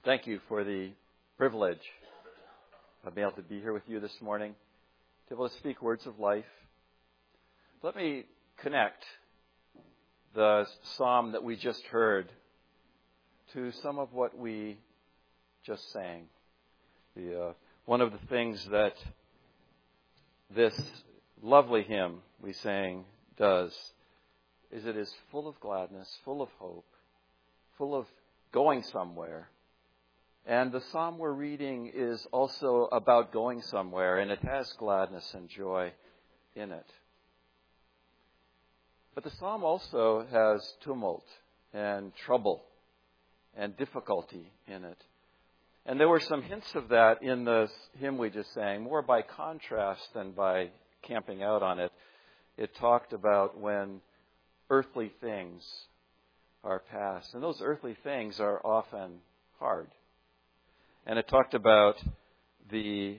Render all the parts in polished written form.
Thank you for the privilege of being able to be here with you this morning, to be able to speak words of life. Let me connect the psalm that we just heard to some of what we just sang. One of the things that this lovely hymn we sang does is it is full of gladness, full of hope, full of going somewhere. And the psalm we're reading is also about going somewhere, and it has gladness and joy in it. But the psalm also has tumult and trouble and difficulty in it. And there were some hints of that in the hymn we just sang, more by contrast than by camping out on it. It talked about when earthly things are past. And those earthly things are often hard. And it talked about the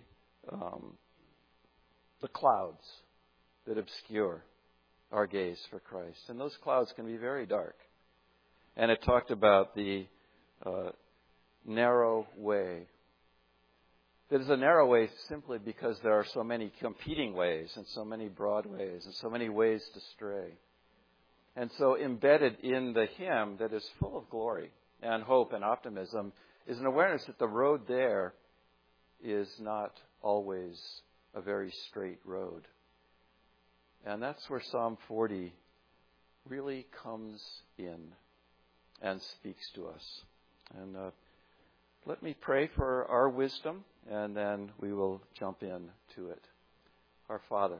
clouds that obscure our gaze for Christ. And those clouds can be very dark. And it talked about the narrow way. It is a narrow way simply because there are so many competing ways and so many broad ways and so many ways to stray. And so embedded in the hymn that is full of glory and hope and optimism is an awareness that the road there is not always a very straight road. And that's where Psalm 40 really comes in and speaks to us. And let me pray for our wisdom, and then we will jump into it. Our Father,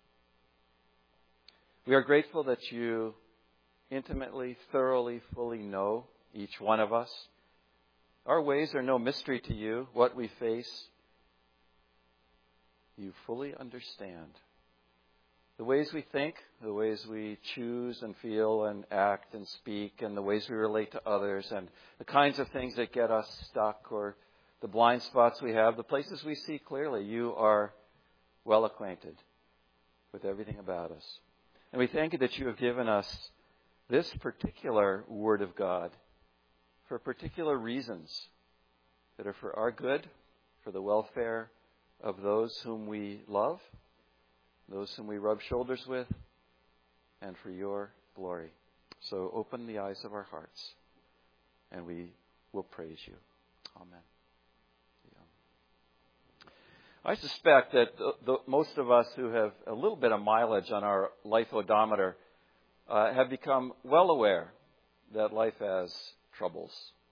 we are grateful that you intimately, thoroughly, fully know each one of us. Our ways are no mystery to you. What we face, you fully understand. The ways we think, the ways we choose and feel and act and speak, and the ways we relate to others, and the kinds of things that get us stuck, or the blind spots we have, the places we see clearly, you are well acquainted with everything about us. And we thank you that you have given us this particular Word of God for particular reasons that are for our good, for the welfare of those whom we love, those whom we rub shoulders with, and for your glory. So open the eyes of our hearts, and we will praise you. Amen. I suspect that most of us who have a little bit of mileage on our life odometer have become well aware that life has troubles.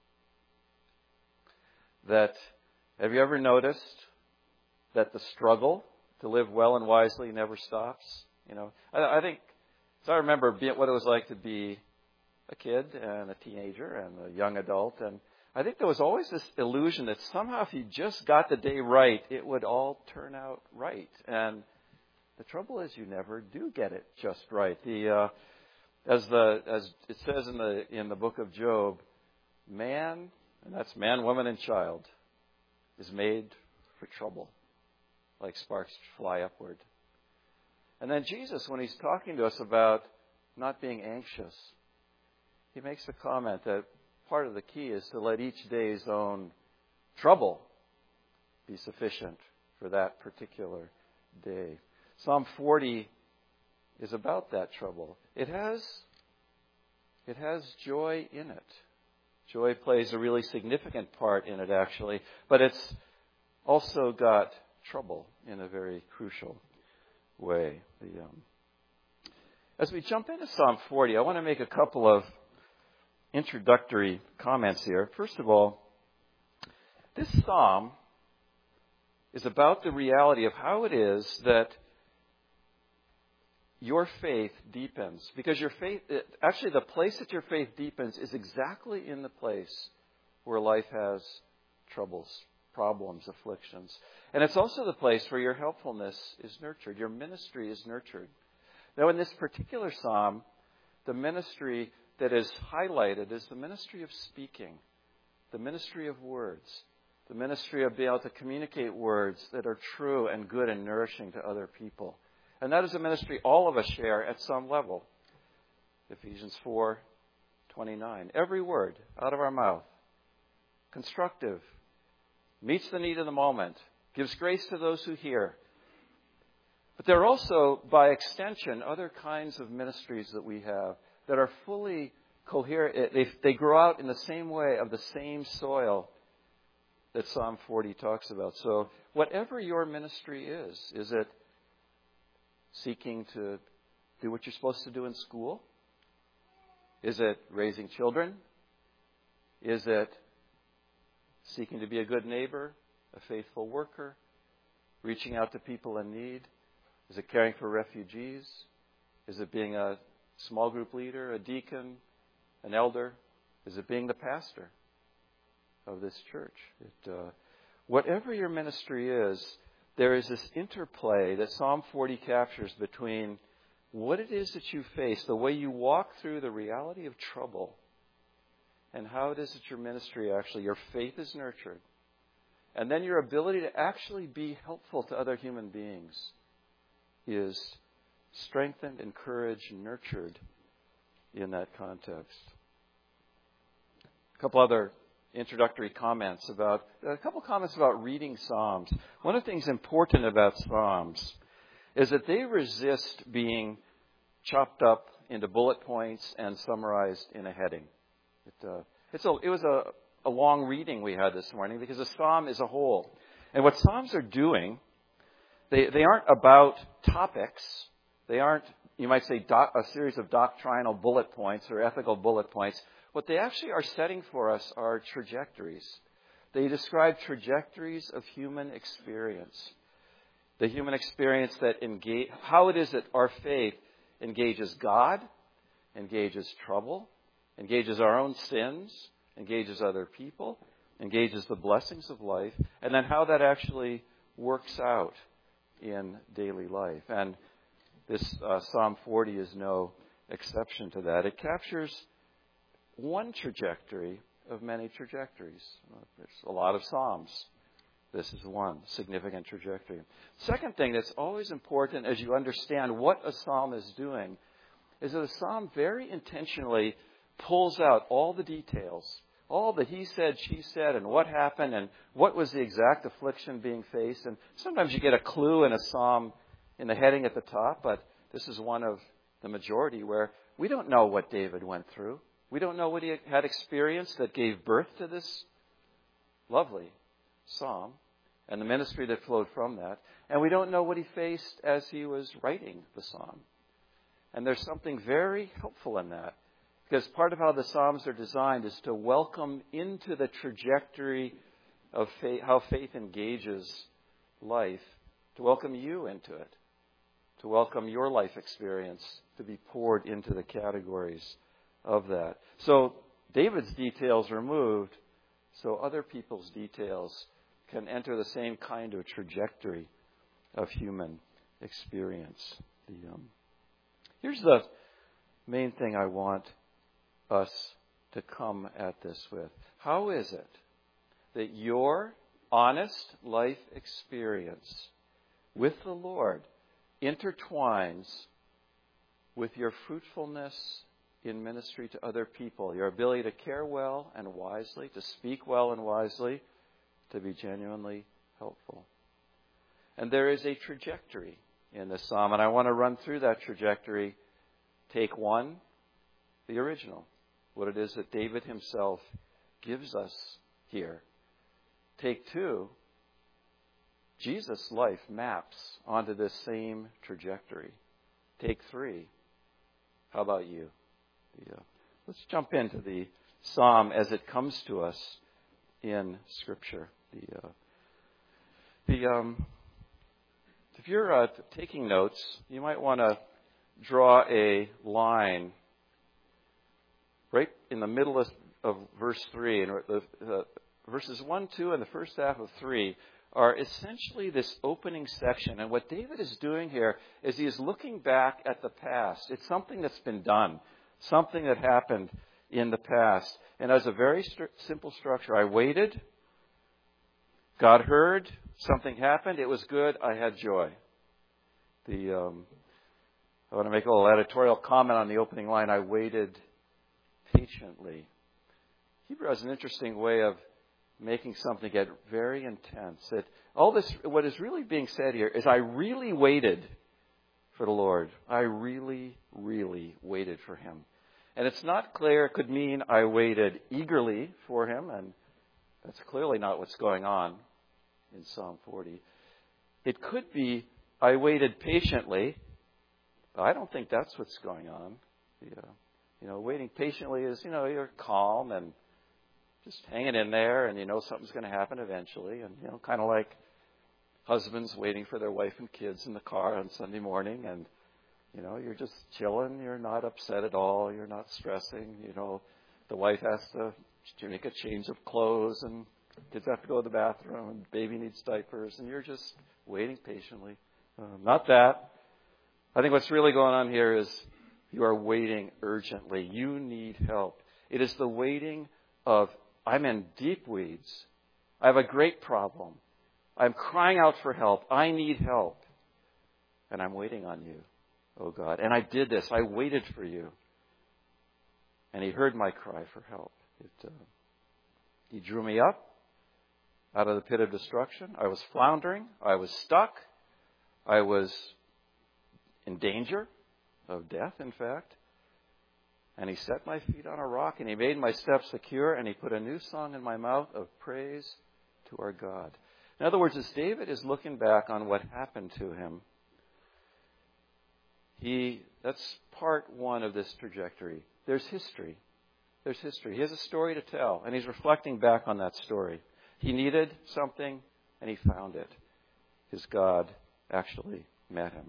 Have you ever noticed that the struggle to live well and wisely never stops? I think, so I remember what it was like to be a kid and a teenager and a young adult, and I think there was always this illusion that somehow if you just got the day right, it would all turn out right. And the trouble is you never do get it just right. As it says in the book of Job, man, and that's man, woman, and child, is made for trouble, like sparks fly upward. And then Jesus, when he's talking to us about not being anxious, he makes the comment that part of the key is to let each day's own trouble be sufficient for that particular day. Psalm 40 is about that trouble. It has joy in it. Joy plays a really significant part in it, actually, but it's also got trouble in a very crucial way. As we jump into Psalm 40, I want to make a couple of introductory comments here. First of all, this psalm is about the reality of how it is that your faith deepens. Because your faith, actually the place that your faith deepens is exactly in the place where life has troubles, problems, afflictions. And it's also the place where your helpfulness is nurtured, your ministry is nurtured. Now in this particular psalm, the ministry that is highlighted is the ministry of speaking, the ministry of words, the ministry of being able to communicate words that are true and good and nourishing to other people. And that is a ministry all of us share at some level. Ephesians 4:29. Every word out of our mouth constructive, meets the need of the moment, gives grace to those who hear. But there are also, by extension, other kinds of ministries that we have that are fully coherent. They grow out in the same way, of the same soil that Psalm 40 talks about. So whatever your ministry is it seeking to do what you're supposed to do in school? Is it raising children? Is it seeking to be a good neighbor, a faithful worker, reaching out to people in need? Is it caring for refugees? Is it being a small group leader, a deacon, an elder? Is it being the pastor of this church? Whatever your ministry is, there is this interplay that Psalm 40 captures between what it is that you face, the way you walk through the reality of trouble, and how it is that your ministry actually, your faith is nurtured. And then your ability to actually be helpful to other human beings is strengthened, encouraged, nurtured in that context. A couple comments about reading Psalms. One of the things important about Psalms is that they resist being chopped up into bullet points and summarized in a heading. It was a long reading we had this morning because the Psalm is a whole. And what Psalms are doing, they aren't about topics. They aren't, you might say, a series of doctrinal bullet points or ethical bullet points. What they actually are setting for us are trajectories. They describe trajectories of human experience. The human experience that how it is that our faith engages God, engages trouble, engages our own sins, engages other people, engages the blessings of life, and then how that actually works out in daily life. And this Psalm 40 is no exception to that. It captures one trajectory of many trajectories. There's a lot of Psalms. This is one significant trajectory. Second thing that's always important as you understand what a psalm is doing is that a psalm very intentionally pulls out all the details, all the he said, she said, and what happened, and what was the exact affliction being faced. And sometimes you get a clue in a psalm in the heading at the top, but this is one of the majority where we don't know what David went through. We don't know what he had experienced that gave birth to this lovely psalm and the ministry that flowed from that. And we don't know what he faced as he was writing the psalm. And there's something very helpful in that, because part of how the Psalms are designed is to welcome into the trajectory of faith, how faith engages life, to welcome you into it, to welcome your life experience to be poured into the categories of that. So David's details removed, so other people's details can enter the same kind of trajectory of human experience. Here's the main thing I want us to come at this with. How is it that your honest life experience with the Lord intertwines with your fruitfulness in ministry to other people, your ability to care well and wisely, to speak well and wisely, to be genuinely helpful? And there is a trajectory in this psalm, and I want to run through that trajectory. Take one, the original, what it is that David himself gives us here. Take two, Jesus' life maps onto this same trajectory. Take three, how about you? Let's jump into the psalm as it comes to us in Scripture. If you're taking notes, you might want to draw a line right in the middle of verse 3. And verses 1, 2, and the first half of 3 are essentially this opening section. And what David is doing here is he is looking back at the past. It's something that's been done, something that happened in the past. And as a very simple structure, I waited, God heard, something happened, it was good, I had joy. I want to make a little editorial comment on the opening line, I waited patiently. Hebrew has an interesting way of making something get very intense. That all this, what is really being said here is I really waited for the Lord. I really, really waited for Him. And it's not clear. It could mean I waited eagerly for Him, and that's clearly not what's going on in Psalm 40. It could be I waited patiently. I don't think that's what's going on. Waiting patiently is, you're calm and just hanging in there, and something's going to happen eventually. And, kind of like husbands waiting for their wife and kids in the car on Sunday morning, and, you're just chilling. You're not upset at all. You're not stressing. The wife has to make a change of clothes, and kids have to go to the bathroom, and baby needs diapers, and you're just waiting patiently. Not that. I think what's really going on here is you are waiting urgently. You need help. It is the waiting of, I'm in deep weeds. I have a great problem. I'm crying out for help. I need help. And I'm waiting on you, oh God. And I did this. I waited for you. And He heard my cry for help. He drew me up out of the pit of destruction. I was floundering. I was stuck. I was in danger of death, in fact. And He set my feet on a rock, and He made my steps secure, and He put a new song in my mouth of praise to our God. In other words, as David is looking back on what happened to him, that's part one of this trajectory. There's history. There's history. He has a story to tell, and he's reflecting back on that story. He needed something, and he found it. His God actually met him.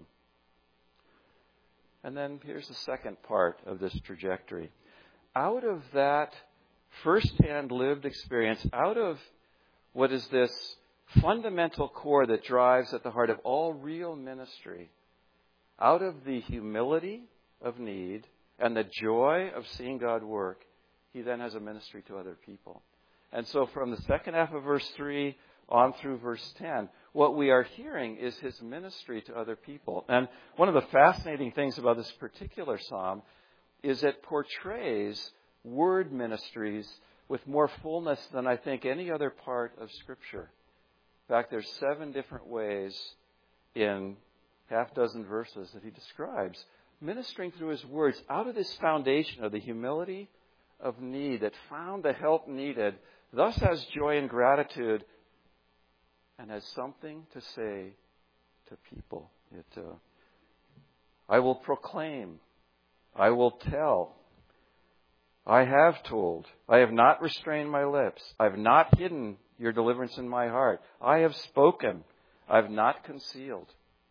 And then here's the second part of this trajectory. Out of that first-hand lived experience, out of what is this fundamental core that drives at the heart of all real ministry, out of the humility of need and the joy of seeing God work, he then has a ministry to other people. And so from the second half of verse 3 on through verse 10, what we are hearing is his ministry to other people. And one of the fascinating things about this particular psalm is it portrays word ministries with more fullness than I think any other part of Scripture. In fact, there's 7 different ways in half dozen verses that he describes ministering through his words out of this foundation of the humility of need that found the help needed, thus has joy and gratitude, and has something to say to people. I will proclaim. I will tell. I have told. I have not restrained my lips. I have not hidden your deliverance in my heart. I have spoken. I have not concealed.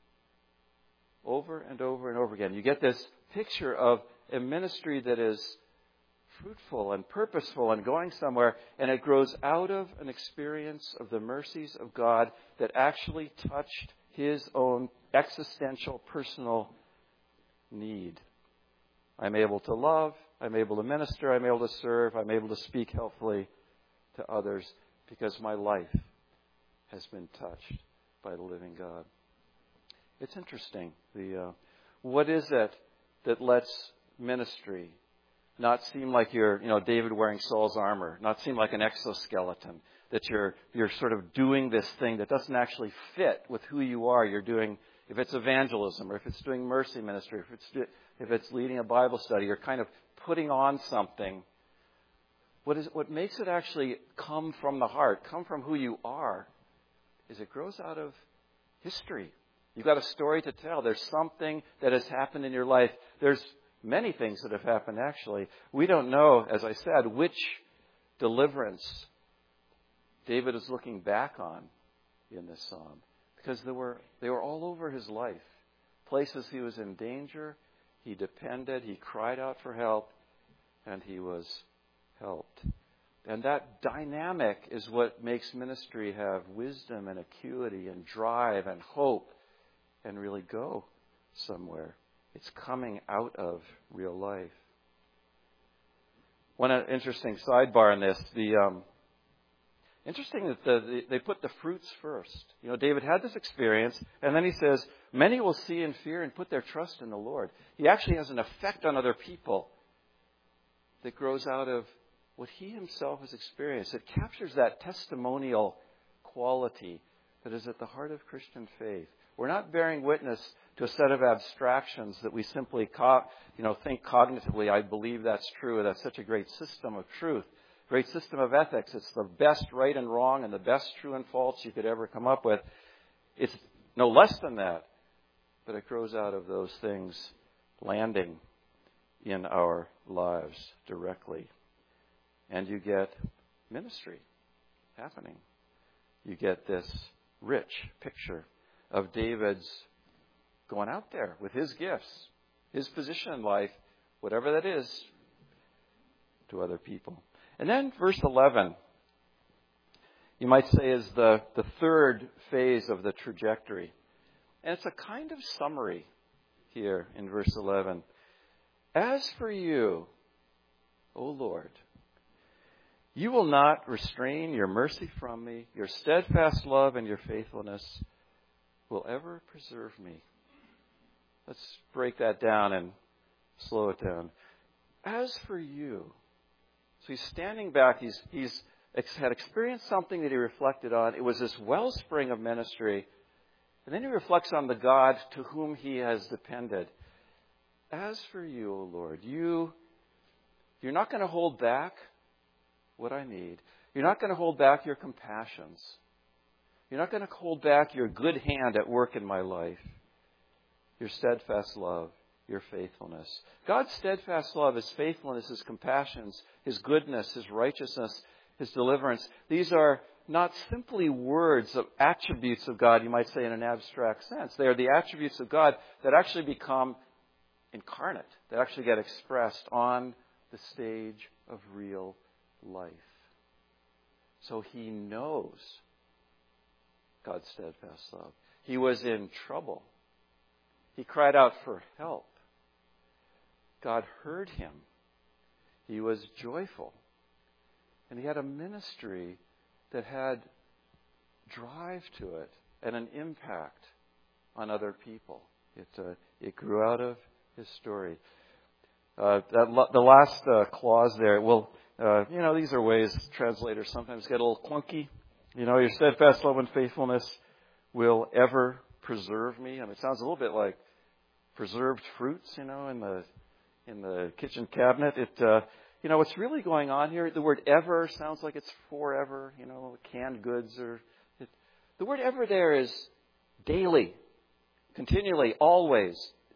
Over and over and over again. You get this picture of a ministry that is fruitful and purposeful and going somewhere, and it grows out of an experience of the mercies of God that actually touched his own existential, personal need. I'm able to love, I'm able to minister, I'm able to serve, I'm able to speak helpfully to others because my life has been touched by the living God. It's interesting. What is it that lets ministry not seem like you're, David wearing Saul's armor, not seem like an exoskeleton, that you're sort of doing this thing that doesn't actually fit with who you are. You're doing, if it's evangelism, or if it's doing mercy ministry, if it's leading a Bible study, you're kind of putting on something. What makes it actually come from the heart, come from who you are, is it grows out of history. You've got a story to tell. There's something that has happened in your life. There's many things that have happened, actually. We don't know, as I said, which deliverance David is looking back on in this psalm, because they were all over his life. Places he was in danger, he depended, he cried out for help, and he was helped. And that dynamic is what makes ministry have wisdom and acuity and drive and hope and really go somewhere. It's coming out of real life. One interesting sidebar in this, interesting that they put the fruits first. David had this experience, and then he says, many will see and fear and put their trust in the Lord. He actually has an effect on other people that grows out of what he himself has experienced. It captures that testimonial quality that is at the heart of Christian faith. We're not bearing witness to a set of abstractions that we simply think cognitively, I believe that's true, that's such a great system of truth, great system of ethics. It's the best right and wrong and the best true and false you could ever come up with. It's no less than that, but it grows out of those things landing in our lives directly. And you get ministry happening. You get this rich picture of David's going out there with his gifts, his position in life, whatever that is, to other people. And then verse 11, you might say, is the third phase of the trajectory. And it's a kind of summary here in verse 11. As for you, O Lord, you will not restrain your mercy from me. Your steadfast love and your faithfulness will ever preserve me. Let's break that down and slow it down. As for you. So he's standing back. He's had experienced something that he reflected on. It was this wellspring of ministry. And then he reflects on the God to whom he has depended. As for you, O Lord, you're not going to hold back what I need. You're not going to hold back your compassions. You're not going to hold back your good hand at work in my life. Your steadfast love, your faithfulness. God's steadfast love, His faithfulness, His compassions, His goodness, His righteousness, His deliverance. These are not simply words of attributes of God, you might say, in an abstract sense. They are the attributes of God that actually become incarnate, that actually get expressed on the stage of real life. So he knows God's steadfast love. He was in trouble. He cried out for help. God heard him. He was joyful. And he had a ministry that had drive to it and an impact on other people. It grew out of his story. The last clause there, these are ways translators sometimes get a little clunky. Your steadfast love and faithfulness will ever preserve me. It sounds a little bit like preserved fruits, in the kitchen cabinet. What's really going on here, the word ever sounds like it's forever, canned goods. The word ever there is daily, continually, always.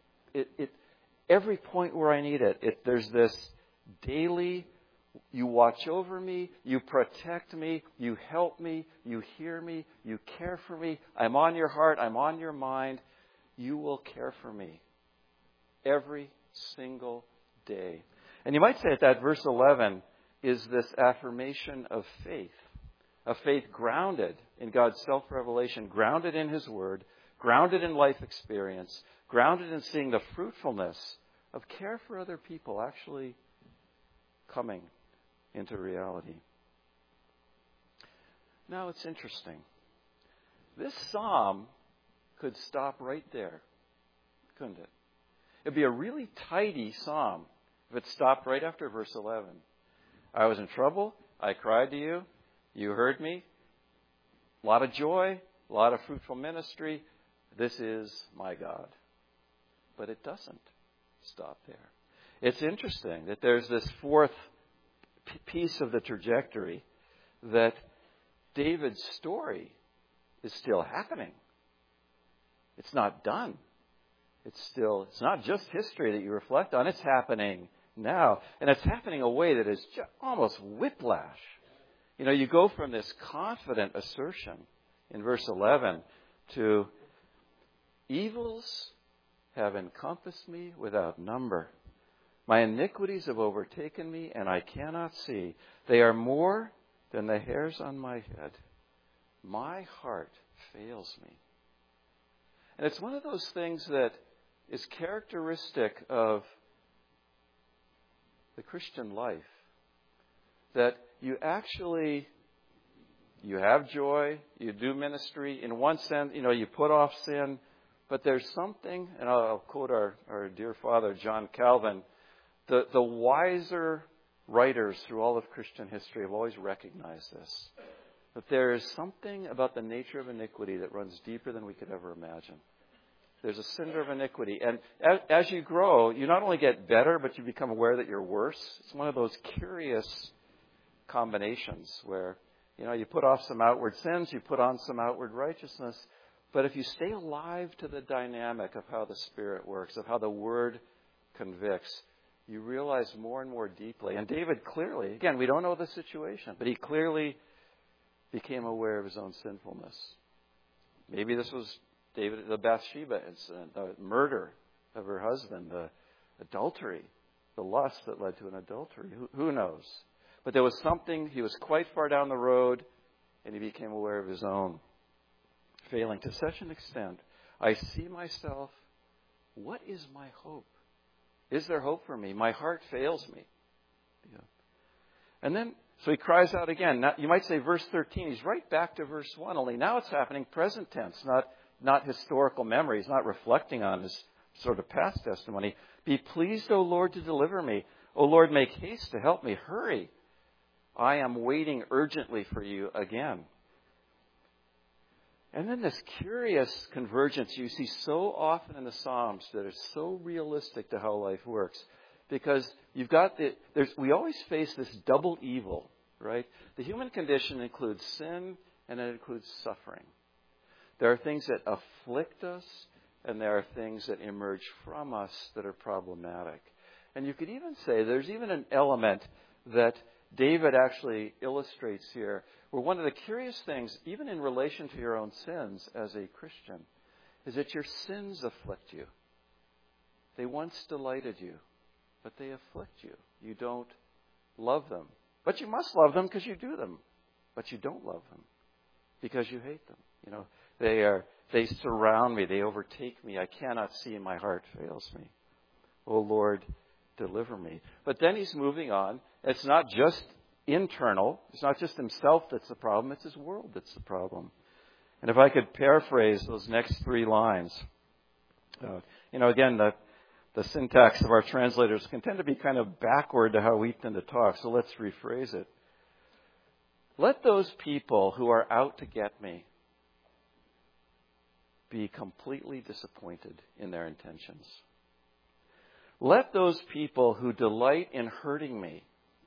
Every point where I need it. There's this daily, you watch over me, you protect me, you help me, you hear me, you care for me. I'm on your heart, I'm on your mind. You will care for me every single day. And you might say that verse 11 is this affirmation of faith grounded in God's self-revelation, grounded in His Word, grounded in life experience, grounded in seeing the fruitfulness of care for other people actually coming into reality. Now it's interesting. This psalm could stop right there, couldn't it? It'd be a really tidy psalm if it stopped right after verse 11. I was in trouble. I cried to you. You heard me. A lot of joy, a lot of fruitful ministry. This is my God. But it doesn't stop there. It's interesting that there's this fourth piece of the trajectory, that David's story is still happening. It's not done. It's not just history that you reflect on. It's happening now. And it's happening in a way that is just almost whiplash. You go from this confident assertion in verse 11 to evils have encompassed me without number. My iniquities have overtaken me, and I cannot see. They are more than the hairs on my head. My heart fails me. And it's one of those things that is characteristic of the Christian life, that you have joy, you do ministry. In one sense, you put off sin, but there's something, and I'll quote our dear father, John Calvin, the wiser writers through all of Christian history have always recognized this. That there is something about the nature of iniquity that runs deeper than we could ever imagine. There's a cinder of iniquity. And as you grow, you not only get better, but you become aware that you're worse. It's one of those curious combinations where, you put off some outward sins, you put on some outward righteousness. But if you stay alive to the dynamic of how the Spirit works, of how the Word convicts, you realize more and more deeply. And David clearly, again, we don't know the situation, but he clearly became aware of his own sinfulness. Maybe this was the Bathsheba incident, the murder of her husband, the adultery, the lust that led to an adultery. Who knows? But there was something, he was quite far down the road, and he became aware of his own failing to such an extent. I see myself, what is my hope? Is there hope for me? My heart fails me. Yeah. And then, so he cries out again. Now, you might say verse 13, he's right back to verse 1, only now it's happening present tense, not historical memory. He's not reflecting on his sort of past testimony. Be pleased, O Lord, to deliver me. O Lord, make haste to help me. Hurry. I am waiting urgently for you again. And then this curious convergence you see so often in the Psalms that is so realistic to how life works. Because you've got we always face this double evil, right? The human condition includes sin and it includes suffering. There are things that afflict us and there are things that emerge from us that are problematic. And you could even say there's even an element that David actually illustrates here, where one of the curious things, even in relation to your own sins as a Christian, is that your sins afflict you. They once delighted you, but they afflict you. You don't love them. But you must love them because you do them. But you don't love them because you hate them. They surround me. They overtake me. I cannot see. My heart fails me. Oh Lord, deliver me. But then he's moving on. It's not just internal. It's not just himself that's the problem. It's his world that's the problem. And if I could paraphrase those next three lines, again, the syntax of our translators can tend to be kind of backward to how we tend to talk. So let's rephrase it. Let those people who are out to get me be completely disappointed in their intentions. Let those people who delight in hurting me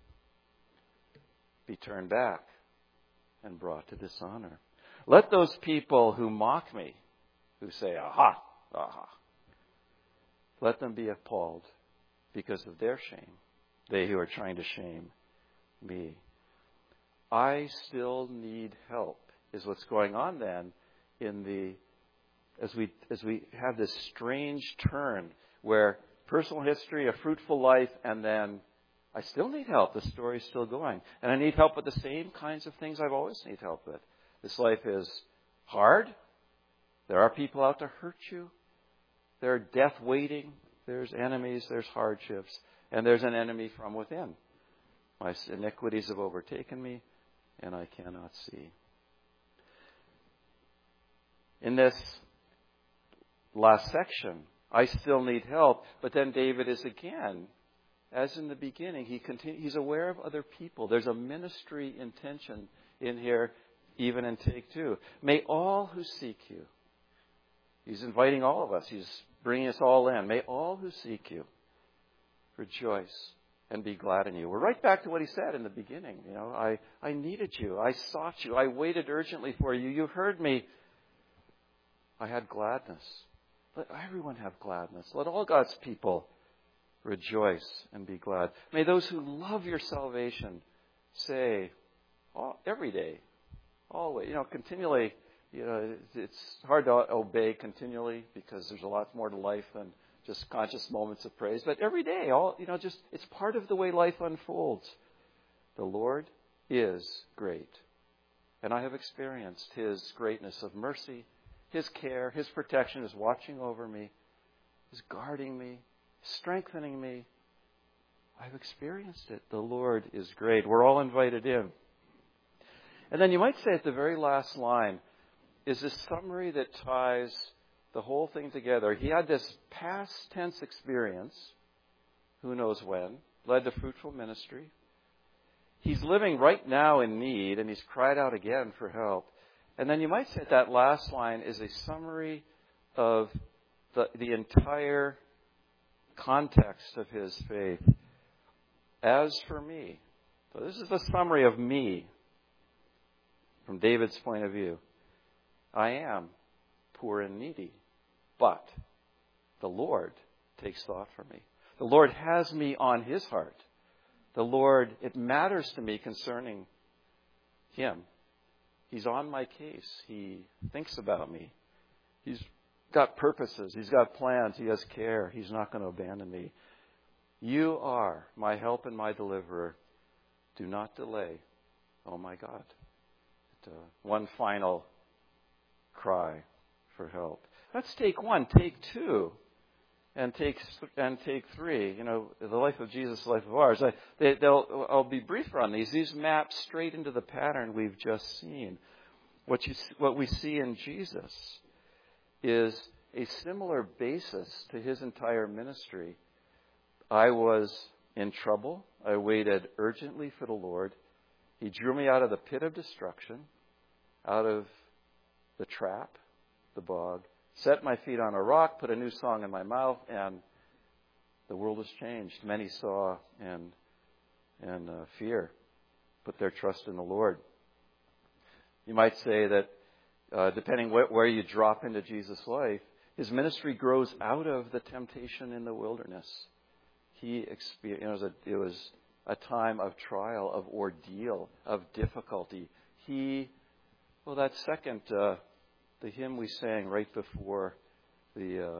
be turned back and brought to dishonor. Let those people who mock me, who say, aha, aha, let them be appalled because of their shame, they who are trying to shame me. I still need help, is what's going on then as we have this strange turn where personal history, a fruitful life, and then I still need help. The story's still going. And I need help with the same kinds of things I've always needed help with. This life is hard. There are people out to hurt you. There's death waiting. There's enemies. There's hardships. And there's an enemy from within. My iniquities have overtaken me, and I cannot see. In this last section, I still need help. But then David is again, as in the beginning, he's aware of other people. There's a ministry intention in here, even in take 2. May all who seek you, he's inviting all of us. He's bringing us all in. May all who seek you rejoice and be glad in you. We're right back to what he said in the beginning. I needed you. I sought you. I waited urgently for you. You heard me. I had gladness. Let everyone have gladness. Let all God's people rejoice and be glad. May those who love your salvation say every day, always, continually. It's hard to obey continually because there's a lot more to life than just conscious moments of praise. But every day, it's part of the way life unfolds. The Lord is great. And I have experienced His greatness of mercy, His care, His protection, His watching over me, His guarding me, strengthening me. I've experienced it. The Lord is great. We're all invited in. And then you might say at the very last line is a summary that ties the whole thing together. He had this past tense experience, who knows when, led to fruitful ministry. he's living right now in need, and he's cried out again for help. And then you might say that last line is a summary of the entire context of his faith. As for me, so this is the summary of me from David's point of view. I am poor and needy, but the Lord takes thought for me. The Lord has me on his heart. The Lord, it matters to me concerning him. He's on my case. He thinks about me. He's got purposes. He's got plans. He has care. He's not going to abandon me. You are my help and my deliverer. Do not delay, oh my God. One final cry for help. Let's take one, take two, and take three. The life of Jesus, the life of ours. I'll be briefer on these. These map straight into the pattern we've just seen. What we see in Jesus is a similar basis to his entire ministry. I was in trouble. I waited urgently for the Lord. He drew me out of the pit of destruction, out of the trap, the bog, set my feet on a rock, put a new song in my mouth, and the world has changed. Many saw and fear, put their trust in the Lord. You might say that depending where you drop into Jesus' life, his ministry grows out of the temptation in the wilderness. He experienced, it was a time of trial, of ordeal, of difficulty. That second, the hymn we sang right before the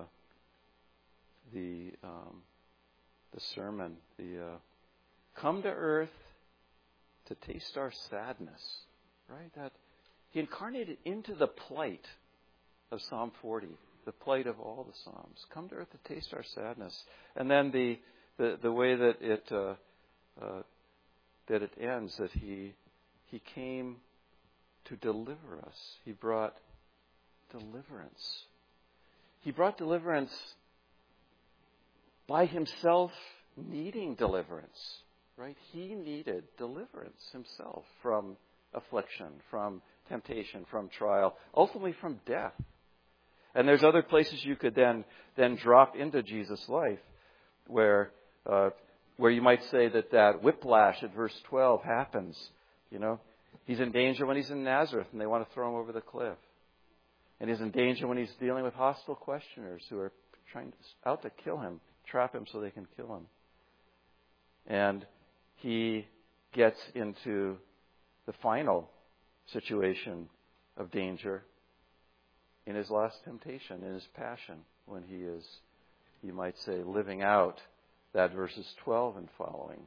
sermon, come to earth to taste our sadness, right? That he incarnated into the plight of Psalm 40, the plight of all the Psalms. Come to earth to taste our sadness. And then the way that it ends, that he came to deliver us. He brought deliverance. He brought deliverance by himself needing deliverance, right? He needed deliverance himself from affliction, from temptation, from trial, ultimately from death. And there's other places you could then drop into Jesus' life where you might say that whiplash at verse 12 happens. He's in danger when he's in Nazareth and they want to throw him over the cliff. And he's in danger when he's dealing with hostile questioners who are out to kill him, trap him so they can kill him. And he gets into the final situation of danger in his last temptation, in his passion, when he is, you might say, living out that verses 12 and following.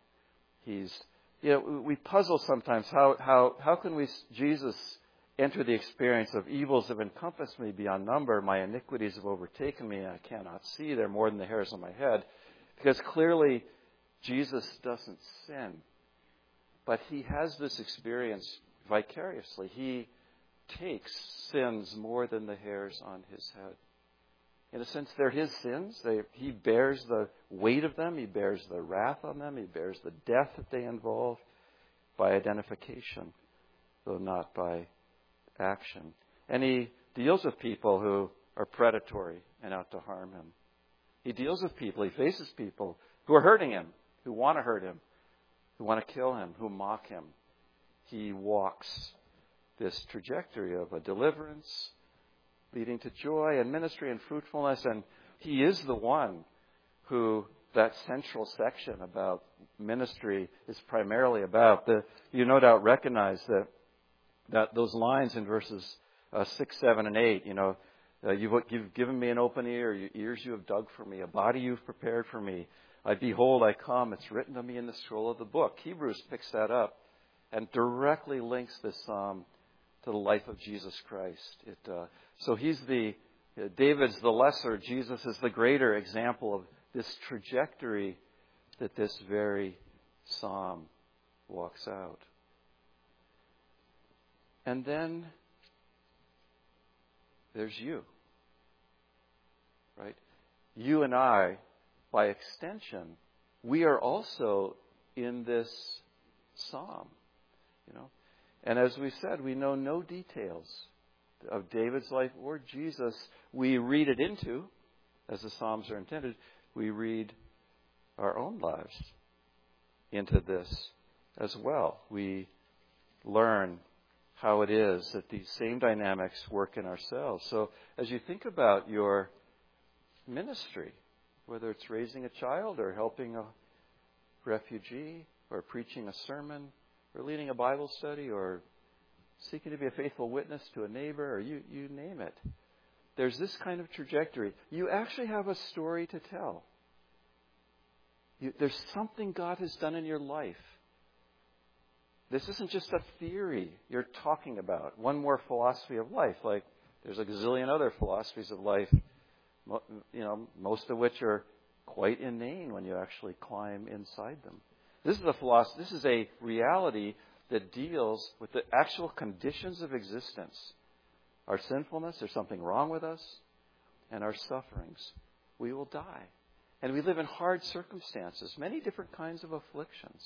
We puzzle sometimes how can Jesus enter the experience of evils have encompassed me beyond number, my iniquities have overtaken me, and I cannot see, they're more than the hairs on my head. Because clearly Jesus doesn't sin. But he has this experience vicariously. He takes sins more than the hairs on his head. In a sense, they're his sins. He bears the weight of them. He bears the wrath on them. He bears the death that they involve by identification, though not by action. And he deals with people who are predatory and out to harm him. He deals with people, he faces people who are hurting him, who want to hurt him, who want to kill him, who mock him. He walks this trajectory of a deliverance leading to joy and ministry and fruitfulness. And he is the one who that central section about ministry is primarily about. You no doubt recognize that those lines in verses 6, 7, and 8, you've given me an open ear, your ears you have dug for me, a body you've prepared for me. Behold, I come. It's written to me in the scroll of the book. Hebrews picks that up and directly links this psalm to the life of Jesus Christ. So David's the lesser, Jesus is the greater example of this trajectory that this very psalm walks out. And then there's you, right? You and I, by extension, we are also in this psalm. And as we said, we know no details of David's life or Jesus. We read it into, as the Psalms are intended, we read our own lives into this as well. We learn how it is that these same dynamics work in ourselves. So as you think about your ministry, whether it's raising a child or helping a refugee or preaching a sermon or leading a Bible study or seeking to be a faithful witness to a neighbor, or you name it, there's this kind of trajectory. You actually have a story to tell. There's something God has done in your life. This isn't just a theory you're talking about, one more philosophy of life. Like there's a gazillion other philosophies of life, most of which are quite inane when you actually climb inside them. This is a philosophy. This is a reality that deals with the actual conditions of existence. Our sinfulness, there's something wrong with us, and our sufferings. We will die. And we live in hard circumstances, many different kinds of afflictions.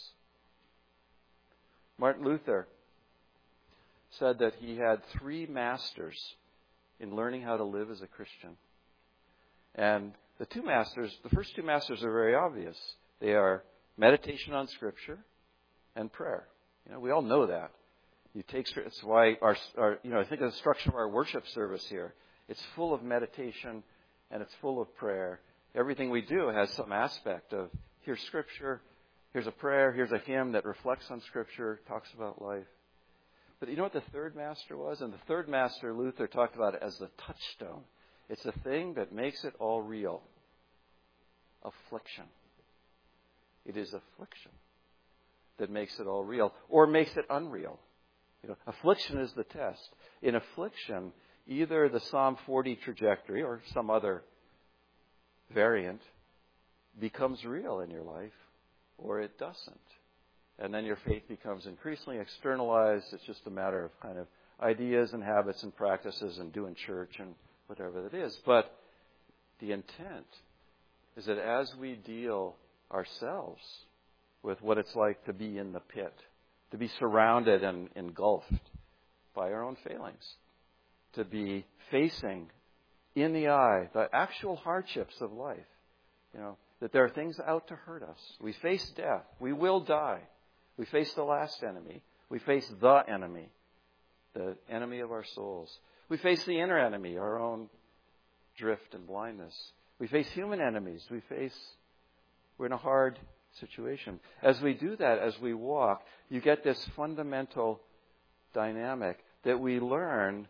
Martin Luther said that he had 3 masters in learning how to live as a Christian. And the first two masters are very obvious. They are meditation on Scripture and prayer. We all know that. It's why I think of the structure of our worship service here. It's full of meditation and it's full of prayer. Everything we do has some aspect of here's Scripture, here's a prayer, here's a hymn that reflects on Scripture, talks about life. But you know what the third master was? And the third master, Luther, talked about it as the touchstone. It's the thing that makes it all real. Affliction. It is affliction that makes it all real, or makes it unreal. Affliction is the test. In affliction, either the Psalm 40 trajectory or some other variant becomes real in your life, or it doesn't. And then your faith becomes increasingly externalized. It's just a matter of kind of ideas and habits and practices and doing church and whatever it is. But the intent is that as we deal ourselves with what it's like to be in the pit, to be surrounded and engulfed by our own failings, to be facing in the eye the actual hardships of life, that there are things out to hurt us. We face death. We will die. We face the last enemy. We face the enemy of our souls. We face the inner enemy, our own drift and blindness. We face human enemies. We're in a hard situation. As we do that, as we walk, you get this fundamental dynamic that we learn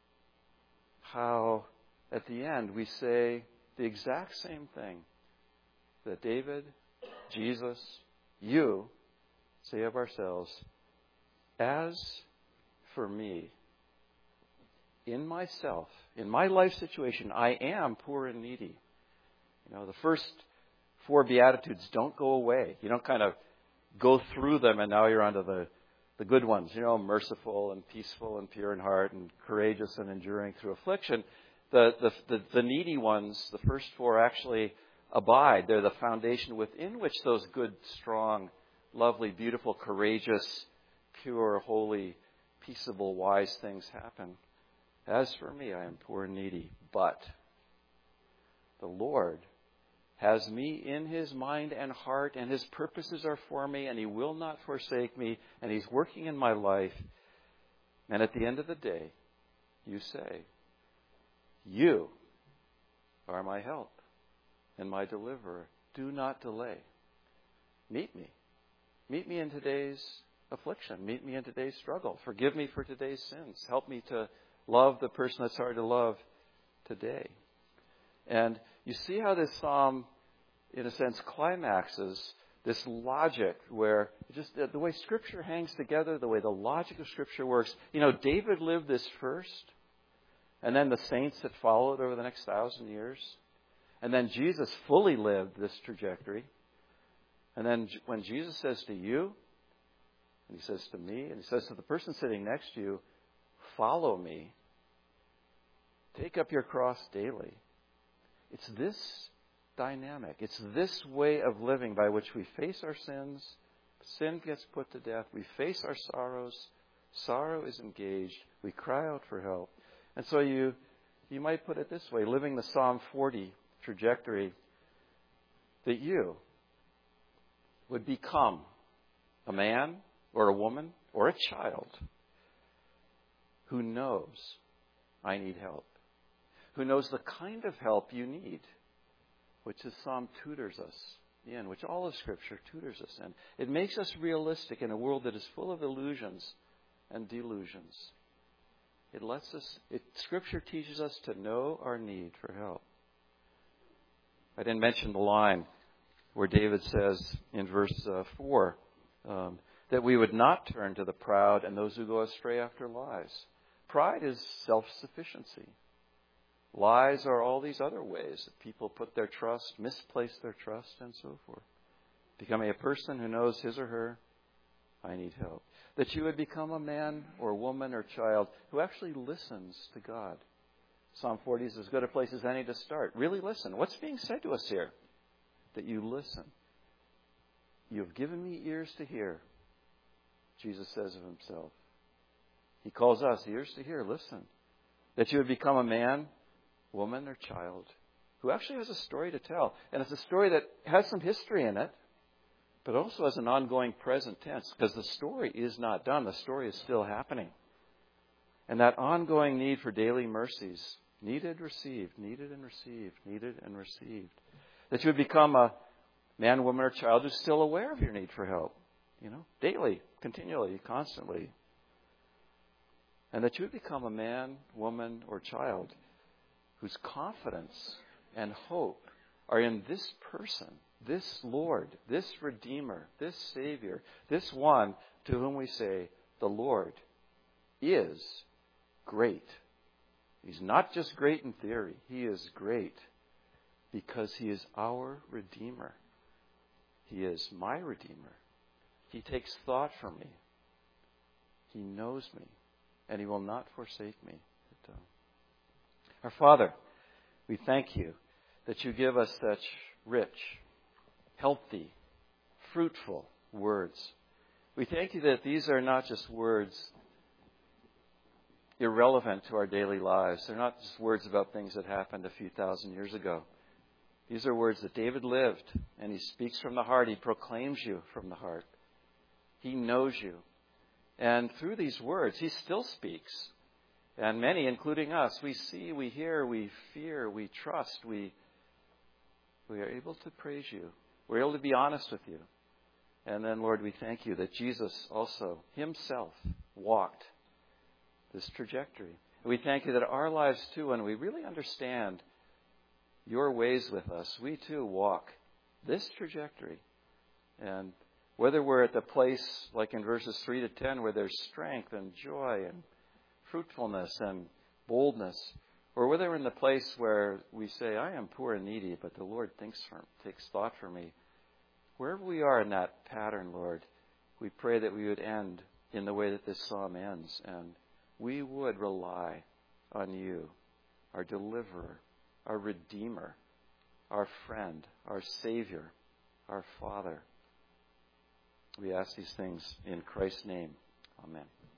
how, at the end, we say the exact same thing that David, Jesus, you say of ourselves. As for me, in myself, in my life situation, I am poor and needy. The first 4 Beatitudes don't go away. You don't kind of go through them and now you're onto the good ones. Merciful and peaceful and pure in heart and courageous and enduring through affliction. The needy ones, the first 4 actually abide. They're the foundation within which those good, strong, lovely, beautiful, courageous, pure, holy, peaceable, wise things happen. As for me, I am poor and needy, but the Lord has me in His mind and heart, and His purposes are for me, and He will not forsake me, and He's working in my life. And at the end of the day, you say, you are my help and my deliverer. Do not delay. Meet me. Meet me in today's affliction. Meet me in today's struggle. Forgive me for today's sins. Help me to love the person that's hard to love today. And you see how this psalm, in a sense, climaxes this logic where just the way Scripture hangs together, the way the logic of Scripture works. David lived this first, and then the saints that followed over the next 1,000 years. And then Jesus fully lived this trajectory. And then when Jesus says to you, and He says to me, and He says to the person sitting next to you, follow me, take up your cross daily. It's this dynamic. It's this way of living by which we face our sins, Sin gets put to death. We face our sorrows. Sorrow is engaged. We cry out for help. And so you might put it this way, living the Psalm 40 trajectory, that you would become a man or a woman or a child who knows I need help, who knows the kind of help you need, which the Psalm tutors us in, which all of Scripture tutors us in. It makes us realistic in a world that is full of illusions and delusions. Scripture teaches us to know our need for help. I didn't mention the line where David says in verse 4 that we would not turn to the proud and those who go astray after lies. Pride is self-sufficiency. Lies are all these other ways that people put their trust, misplace their trust, and so forth. Becoming a person who knows his or her, I need help. That you would become a man or woman or child who actually listens to God. Psalm 40 is as good a place as any to start. Really listen. What's being said to us here? That you listen. You have given me ears to hear, Jesus says of himself. He calls us ears to hear. Listen. That you would become a man, woman, or child who actually has a story to tell. And it's a story that has some history in it, but also has an ongoing present tense, because the story is not done. The story is still happening. And that ongoing need for daily mercies, needed, received, needed and received, needed and received. That you would become a man, woman, or child who's still aware of your need for help, daily, continually, constantly. And that you would become a man, woman, or child whose confidence and hope are in this person, this Lord, this Redeemer, this Savior, this one to whom we say, the Lord is great. He's not just great in theory. He is great because He is our Redeemer. He is my Redeemer. He takes thought for me. He knows me. And He will not forsake me. Our Father, we thank You that You give us such rich, healthy, fruitful words. We thank You that these are not just words irrelevant to our daily lives. They're not just words about things that happened a few thousand years ago. These are words that David lived, and he speaks from the heart. He proclaims You from the heart. He knows You. And through these words, He still speaks. And many, including us, we see, we hear, we fear, we trust, we are able to praise You. We're able to be honest with You. And then, Lord, we thank You that Jesus also Himself walked this trajectory. And we thank You that our lives too, when we really understand Your ways with us, we too walk this trajectory. And whether we're at the place, like in verses 3 to 10, where there's strength and joy and fruitfulness and boldness, or whether we're in the place where we say, I am poor and needy, but the Lord takes thought for me. Wherever we are in that pattern, Lord, we pray that we would end in the way that this psalm ends, and we would rely on You, our deliverer, our Redeemer, our friend, our Savior, our Father. We ask these things in Christ's name. Amen.